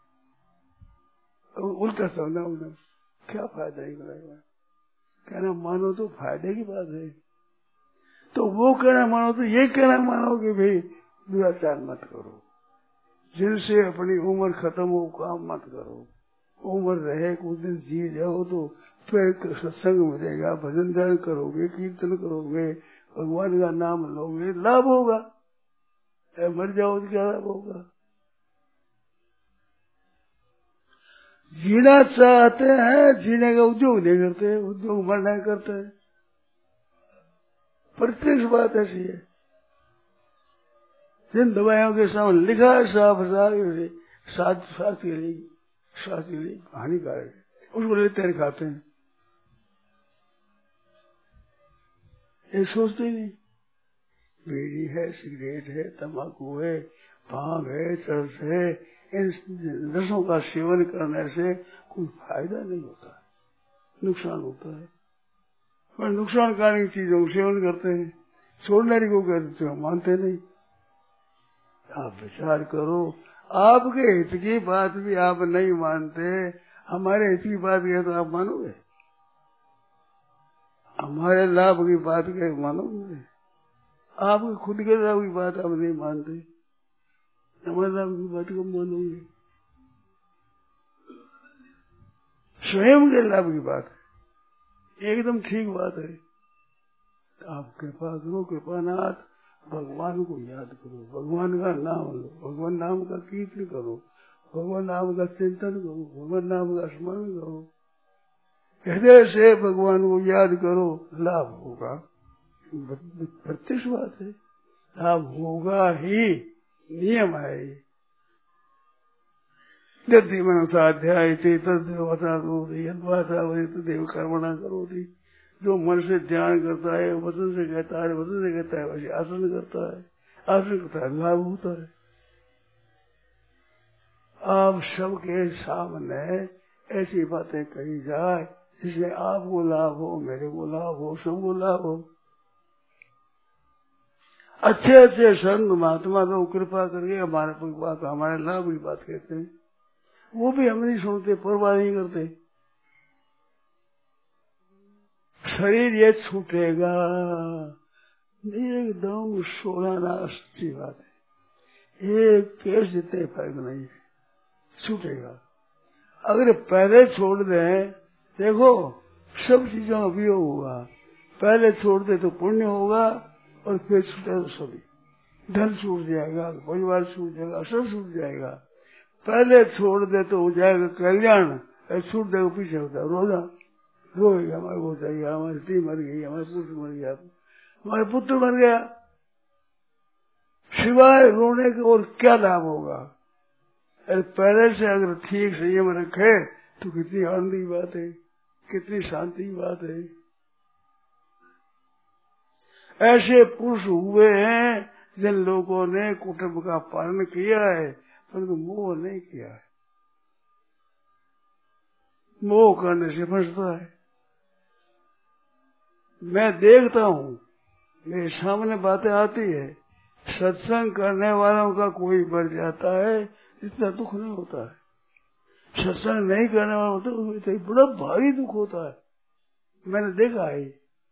उल्टा समझना उन्हें क्या फायदा ही करेगा। कहना मानो तो फायदे की बात है, तो वो कहना मानो तो ये कहना मानो कि भाई दुराचार मत करो, जिनसे अपनी उम्र खत्म हो काम मत करो, उम्र रहे कुछ दिन जी जाओ तो फिर सत्संग मिलेगा, भजन ध्यान करोगे, कीर्तन करोगे, भगवान का नाम लोगे, लाभ होगा। मर जाओ तो क्या लाभ होगा। जीना चाहते हैं, जीने का उद्योग नहीं करते, उद्योग मरना करते हैं। प्रत्यक्ष बात ऐसी है, जिन दवाइयों के सामने लिखा है साफ साफ स्वास्थ्य के लिए स्वास्थ्य के लिए हानिकारक है, उसको लेते हैं खाते हैं, ये सोचते नहीं। बीड़ी है, सिगरेट है, तंबाकू है, भांग है, चरस है, इन नशों का सेवन करने से कोई फायदा नहीं होता, नुकसान होता है। पर नुकसानकारी चीजों का सेवन करते हैं, छोड़ने को कहते हैं, मानते नहीं। आप विचार करो, आपके हित की बात भी आप नहीं मानते, हमारे हित की बात कहे तो आप मानोगे? हमारे लाभ की बात कहे मानोगे? आपके खुद के लाभ की बात आप नहीं मानते, हमारे लाभ की बात को मानोगे? स्वयं के लाभ की बात है, एकदम ठीक बात है। आप कृपा करो, कृपानाथ, भगवान को याद करो, भगवान का नाम लो, भगवान नाम का कीर्तन करो, भगवान नाम का चिंतन करो, भगवान नाम का स्मरण करो, हृदय से भगवान को याद करो, लाभ होगा। प्रत्यक्ष बात है, लाभ होगा ही, नियम है। यदि मनसाध्याय तदेव कर्मणा करोति, जो मन से ध्यान करता है, वचन से कहता है, वचन से कहता है, वैसे आसन करता है, आसन करता है, लाभ होता है। आप सबके सामने ऐसी बातें कही जाए जिससे आपको लाभ हो, मेरे को लाभ हो, सबको लाभ हो। अच्छे अच्छे संत महात्मा तो कृपा करके हमारे बात, हमारे लाभ की बात कहते हैं, वो भी हम नहीं सुनते, परवाह नहीं करते। शरीर ये छूटेगा एकदम सोलाना सच्ची बात है, एक केस जितने फर्क नहीं है, छूटेगा। अगर पहले छोड़ दें, देखो सब चीजों का उपयोग होगा, पहले छोड़ दे तो पुण्य होगा, और फिर छूटे तो सभी, धन छूट जाएगा, परिवार छूट जाएगा, सब छूट जाएगा। पहले छोड़ दे तो हो जाएगा कल्याण, छूट देगा पीछे होता है रोजा, रोएगा, हमारे को चाहिए, हमारी स्त्री मर गई, हमारे पुत्र मर गया, हमारे पुत्र मर गया, सिवाय रोने के और क्या लाभ होगा। अरे पहले से अगर ठीक संयम रखे तो कितनी आनंद की बात है, कितनी शांति की बात है। ऐसे पुरुष हुए हैं जिन लोगों ने कुटुंब का पालन किया है, परंतु मोह नहीं किया है। मोह करने से फंसता है। मैं देखता हूँ, मेरे सामने बातें आती है, सत्संग करने वालों का कोई बढ़ जाता है, इतना दुख नहीं होता है। सत्संग नहीं करने वाला तो बड़ा भारी दुख होता है, मैंने देखा है।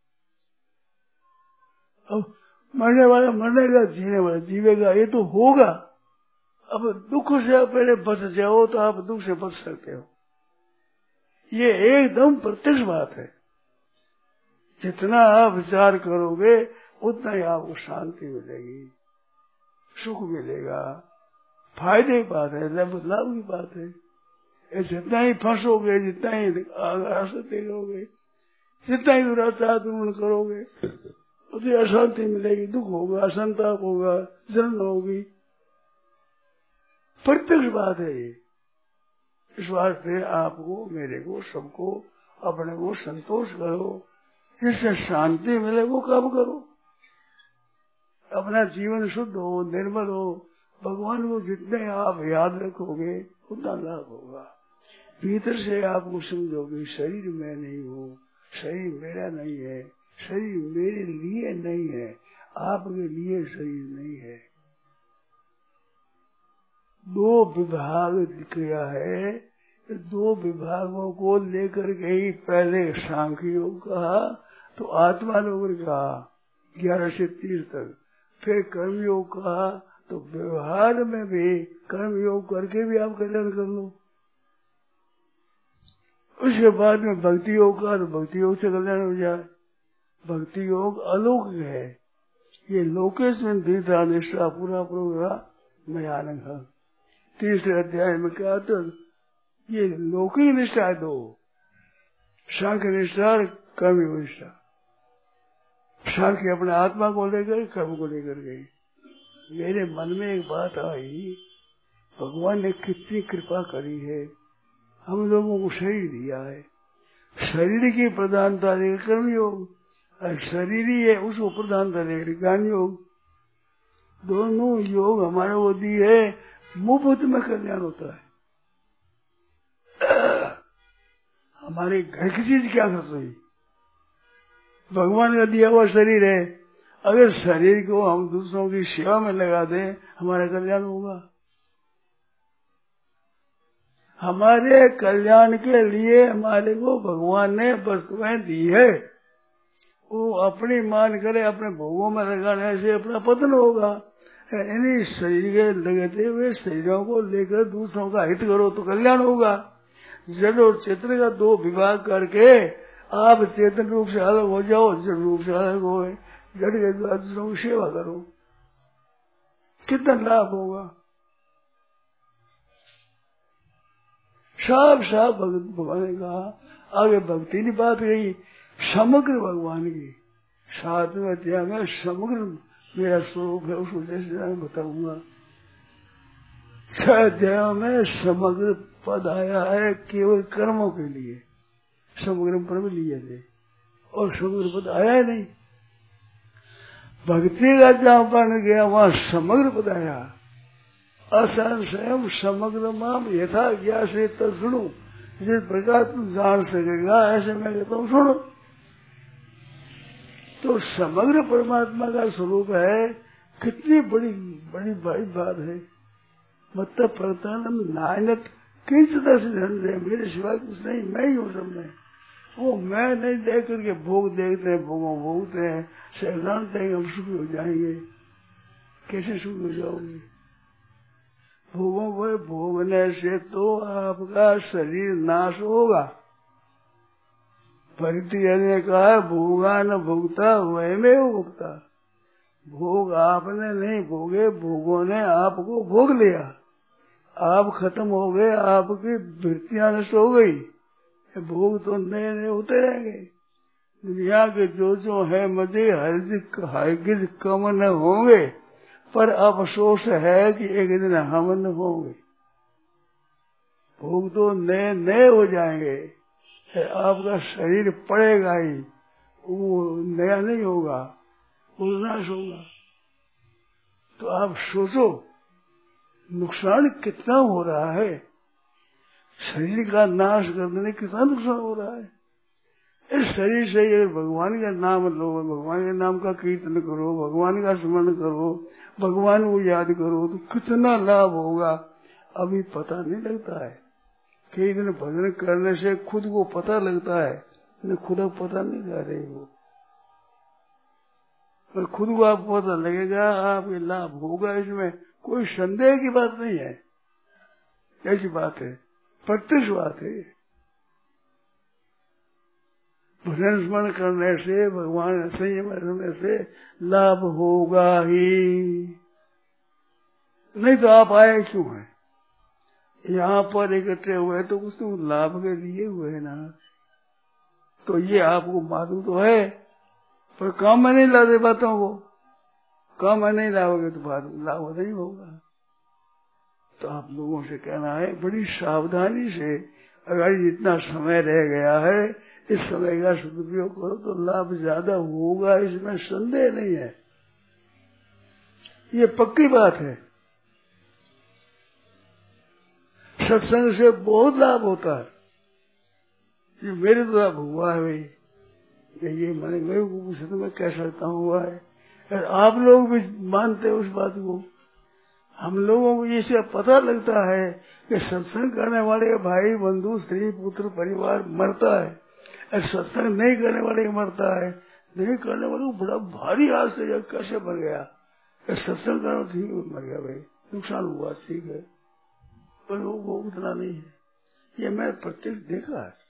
अब मरने वाला मरनेगा, जीने वाला जीवेगा, ये तो होगा। अब दुख से पहले बच जाओ तो आप दुख से बच सकते हो, ये एकदम प्रत्यक्ष बात है। जितना आप विचार करोगे उतना ही आपको शांति मिलेगी, सुख मिलेगा, फायदे की बात है, लाभ की बात है। जितना ही फंसोगे, जितना ही आसक्ति करोगे, जितना ही दुराचार तुम करोगे, उतनी अशांति मिलेगी, दुख होगा, संताप होगा, जलन होगी। प्रत्यक्ष बात है ये। इस वास्ते आपको, मेरे को, सबको अपने को संतोष करो, जिससे शांति मिले वो काम करो। अपना जीवन शुद्ध हो, निर्मल हो, भगवान को जितने आप याद रखोगे उतना लाभ होगा। भीतर से आपको समझोगे शरीर में नहीं हो, शरीर मेरा नहीं है, शरीर मेरे लिए नहीं है, आपके लिए शरीर नहीं है। दो विभाग किया है, दो विभागों को लेकर के ही पहले सांख्य योग कहा, तो आत्मा योग कहा ग्यारह से तीस तक, फिर कर्म योग कहा, तो व्यवहार में भी कर्म योग करके भी आप कल्याण कर लो। उसके बाद में भक्ति योग का, तो भक्ति योग से कल्याण हो जाए। भक्ति योग अलौकिक है, ये लोकेश में दीर्घा निष्ठा पूरा प्रोग्राम भयानक है। तीसरे अध्याय में क्या तो ये लौकिक निष्ठा है, दो सांख्य निष्ठा और कर्म योग निष्ठा। सांख्य अपने आत्मा को लेकर, कर्म को लेकर गई। मेरे मन में एक बात आई, भगवान ने कितनी कृपा करी है, हम लोगों को शरीर दिया है, शरीर की प्रधानता लेकर कर्म योग, और शरीर ही है उसको प्रधानता लेकर ज्ञान योग। दोनों योग हमारे को दी है, मुफ्त में कल्याण होता है। हमारे घर की चीज क्या खर्च हुई, भगवान का दिया हुआ शरीर है, अगर शरीर को हम दूसरों की सेवा में लगा दें, हमारा कल्याण होगा। हमारे कल्याण के लिए हमारे को भगवान ने वस्तुएं दी है, वो अपनी मान करे अपने भोगों में लगाने से अपना पतन होगा। इन्हीं शरीर के लगते हुए शरीरों को लेकर दूसरों का हित करो तो कल्याण होगा। जड़ और चेतन का दो विभाग करके आप चेतन रूप से अलग हो जाओ, जड़ रूप से अलग हो, जड़ के द्वारा दूसरों की सेवा करो, कितना लाभ होगा। साफ साफ भगवान ने कहा। आगे भक्ति की बात रही, समग्र भगवान की सातवें अध्याय में समग्र मेरा स्वरूप है, उसको जैसे बताऊंगा। छह अध्यायों में समग्र पद आया है केवल कर्मों के लिए, समग्र पर भी लिए थे, और समग्र पद आया ही नहीं। भक्ति का जहां बन गया वहां समग्र पद आया। असन स्वयं समग्र माम यथा ज्ञा से सुनो, जिस प्रकार तुम जान सकेगा ऐसे मैं कहता हूँ सुनो। तो समग्र परमात्मा का स्वरूप है, कितनी बड़ी बड़ी बड़ी बात है। मतलब प्रतानम नायनत किस तरह से धन दे, मेरे सिवाय कुछ नहीं, मैं ही हूँ सब में। वो मैं नहीं देख करके भोग देखते हैं, भोगों भोगते हैं, जानते हैं हम सुखी हो जाएंगे। कैसे सुखी हो जाओगे? भोगों को भोगने से तो आपका शरीर नाश होगा। परित्यागी ने कहा भोगा न भोगता वह में भोगता। भोग आपने नहीं भोगे, भोगों ने आपको भोग लिया। आप खत्म हो गए, आपकी वृत्तियां नष्ट हो गई, भोग तो नए नए होते रहेंगे। दुनिया के जो जो है मजे हरगिज हरगिज कम न होंगे, पर अफसोस है कि एक दिन हम न होंगे। भोग तो नए नए हो जाएंगे, आपका शरीर पड़ेगा ही, वो नया नहीं होगा, वो नाश होगा। तो आप सोचो नुकसान कितना हो रहा है, शरीर का नाश कर देने कितना नुकसान हो रहा है। इस शरीर से अगर भगवान का नाम लो, भगवान के नाम का कीर्तन करो, भगवान का स्मरण करो, भगवान को याद करो, तो कितना लाभ होगा अभी पता नहीं लगता है। कई दिन भजन करने से खुद को पता लगता है, खुद को पता नहीं जा रही वो, पर खुद को आपको पता लगेगा, आपके लाभ होगा, इसमें कोई संदेह की बात नहीं है। ऐसी बात है, प्रत्यक्ष बात है। भजन स्मरण करने से, भगवान संयम रहने से लाभ होगा ही, नहीं तो आप आए क्यों हैं? यहाँ पर इकट्ठे हुए तो कुछ तो लाभ के लिए हुए है ना। तो ये आपको मालूम तो है, पर काम में नहीं लाते बातों को। काम में नहीं लाओगे तो बात लाभ नहीं होगा। तो आप लोगों से कहना है बड़ी सावधानी से, अगर जितना समय रह गया है इस समय का सदुपयोग करो तो लाभ ज्यादा होगा, इसमें संदेह नहीं है, ये पक्की बात है। सत्संग से बहुत लाभ होता है, ये मेरे द्वारा हुआ है भाई। ये मैंने मेरे को पूछा तो मैं कह सकता हूँ हुआ है। आप लोग भी मानते हैं उस बात को। हम लोगों को ये सब पता लगता है कि सत्संग करने वाले भाई बंधु स्त्री पुत्र परिवार मरता है, और सत्संग नहीं करने वाले मरता है। नहीं करने वाले को बड़ा भारी आश्चर्य कैसे मर गया, सत्संग करना ठीक मर गया भाई, नुकसान हुआ ठीक है, पर वो उतना नहीं है। ये मैं प्रत्यक्ष देखा है।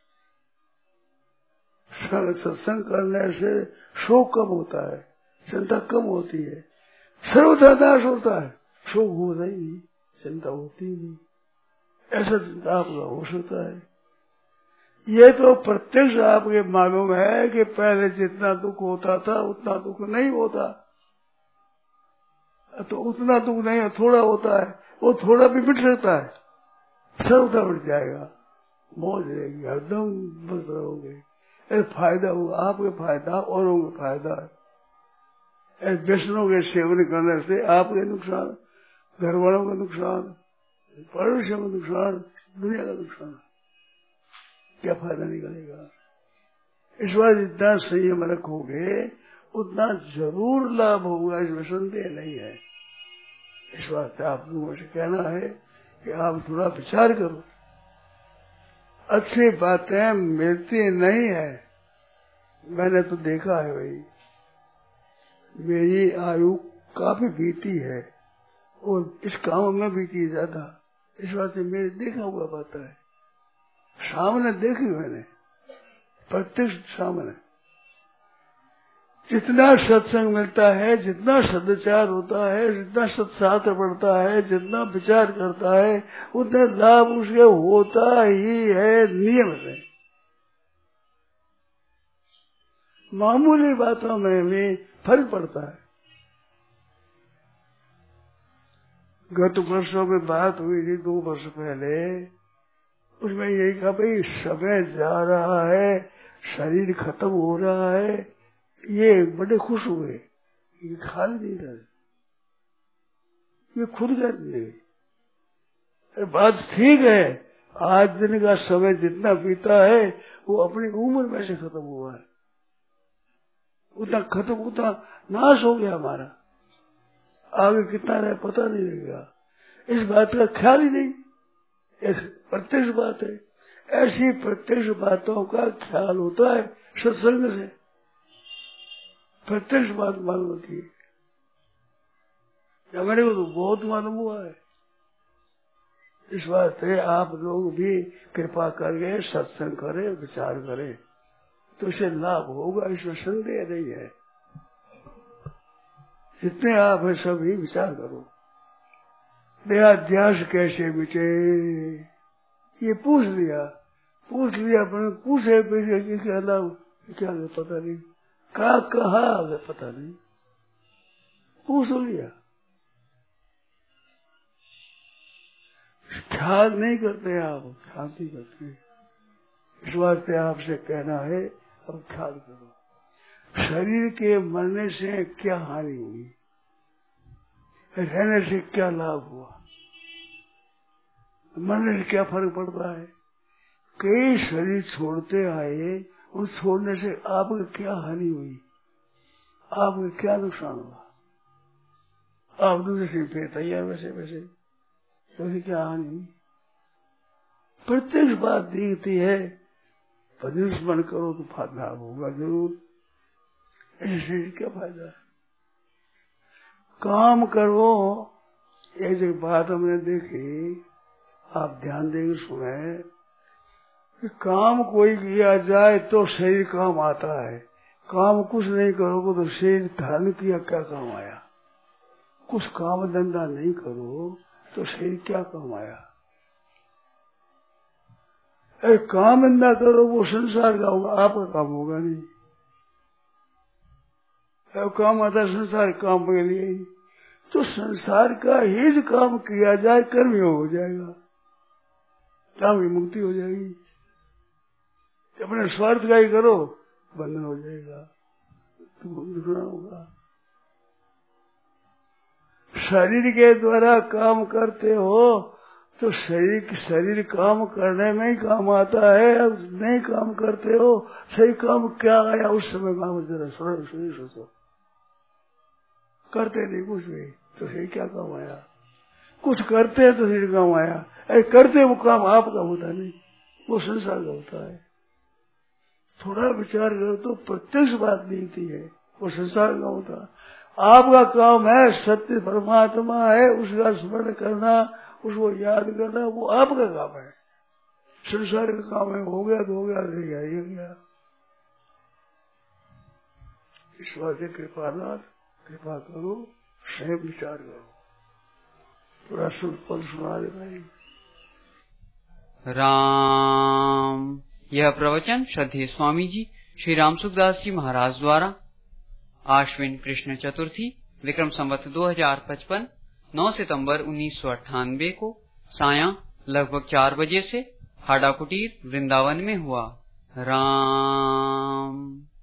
सत्संग करने से शोक कम होता है, चिंता कम होती है, सर्वथा नाश होता है, शोक होता ही नहीं, चिंता होती ही नहीं। ऐसा चिंता आपका हो सकता है। ये तो प्रत्यक्ष आपके मालूम है कि पहले जितना दुख होता था उतना दुख नहीं होता, तो उतना दुख नहीं है, थोड़ा होता है, वो थोड़ा भी मिट सकता है, सर्वथा मिट जाएगा, मौज रहेगी, हरदम बस रहोगे। फायदा हुआ आपके फायदा, औरों का फायदा है। व्यसनों के सेवन करने से आपके नुकसान, घर वालों का नुकसान, पड़ोसियों का नुकसान, दुनिया का नुकसान, क्या फायदा निकलेगा। इस बार जितना संयम रखोगे उतना जरूर लाभ होगा, इसमें संदेह नहीं है। इस वास्ते आप लोगों से कहना है कि आप थोड़ा विचार करो। अच्छी बातें मिलती नहीं है, मैंने तो देखा है भाई, मेरी आयु काफी बीती है और इस काम में बीती ज्यादा, इस वास्ते मेरे देखा हुआ बात है, सामने देखी मैंने, प्रत्यक्ष सामने। जितना सत्संग मिलता है, जितना सदाचार होता है, जितना सत्शास्त्र पढ़ता है, जितना विचार करता है, उतना लाभ उसके होता ही है नियम से। मामूली बातों में भी फर्क पड़ता है। गत वर्षों में बात हुई थी दो वर्ष पहले, उसमें यही कहा भाई समय जा रहा है, शरीर खत्म हो रहा है, ये बड़े खुश हुए, ये खाली नहीं रहे, ये खुद कहते हैं बात ठीक है। आज दिन का समय जितना बीता है वो अपनी उम्र में से खत्म हुआ है, उतना खत्म, उतना नाश हो गया हमारा, आगे कितना रहे पता नहीं लगेगा। इस बात का ख्याल ही नहीं, ऐसी प्रत्यक्ष बात है। ऐसी प्रत्यक्ष बातों का ख्याल होता है सत्संग से, प्रत्यक्ष बात मालूम होती है। मेरे को तो बहुत मालूम हुआ है। इस वास्ते आप लोग भी कृपा करके सत्संग करें, विचार करें, तो इसे लाभ होगा, इसमें संदेह नहीं है। जितने आप है सभी विचार करो। देहाध्यास कैसे मिटे, ये पूछ लिया, पूछ लिया, पर पूछे पीछे क्या लाभ, क्या पता नहीं, क्या कहा पता नहीं, पूछ लिया, ख्याल नहीं करते आप, ख्याल नहीं करते। इस वास्ते आपसे कहना है अब ख्याल करो, शरीर के मरने से क्या हानि हुई, रहने से क्या लाभ हुआ, मरने से क्या फर्क पड़ता है। कई शरीर छोड़ते आए, उस छोड़ने से आपको क्या हानि हुई, आपको क्या नुकसान हुआ, आप दूसरे से फिर तैयार वैसे वैसे, तो क्या हानि हुई। प्रत्येक बात दिखती है, भजन स्मरण करो तो फायदा होगा जरूर, ऐसे क्या फायदा है। काम करो, एक जगह बात हमने देखी, आप ध्यान देंगे सुने, कि काम कोई किया जाए तो शरीर काम आता है, काम कुछ नहीं करोगे तो शरीर धारण किया क्या काम आया। कुछ काम धंधा नहीं करो तो शरीर क्या काम आया। अरे काम धंधा करो वो संसार का होगा, आपका काम होगा नहीं। अब काम आता है संसार काम के लिए ही, तो संसार का ही जो काम किया जाए कर्म हो जाएगा, काम की मुक्ति हो जाएगी। अपने स्वार्थ का ही करो, बंधन हो जाएगा, तुमको दुखना होगा। शरीर के द्वारा काम करते हो तो शरीर शरीर काम करने में ही काम आता है। अब नहीं काम करते हो, सही काम क्या आया उस समय काम जरा सोचो। करते नहीं कुछ भी तो सही क्या काम आया, कुछ करते हैं तो सही काम आया। अरे करते वो काम आपका होता नहीं, वो संसार का होता है। थोड़ा विचार करो तो प्रत्यक्ष बात मिलती है, वो संसार का होता। आपका काम है सत्य परमात्मा है, उसका स्मरण करना, उसको याद करना, वो आपका काम है। संसार का काम है, हो गया तो हो गया, रह गया ये गया। ईश्वर से कृपानाथ कृपा करो, स्वयं विचार करो। थोड़ा सुन पद सुना दे भाई। राम। यह प्रवचन श्रद्धेय स्वामी जी श्री राम सुखदास जी महाराज द्वारा आश्विन कृष्ण चतुर्थी विक्रम संवत दो हजार पचपन नौ सितंबर उन्नीस सौ अट्ठानबे को सायं लगभग चार बजे से हाड़ा कुटीर वृंदावन में हुआ। राम।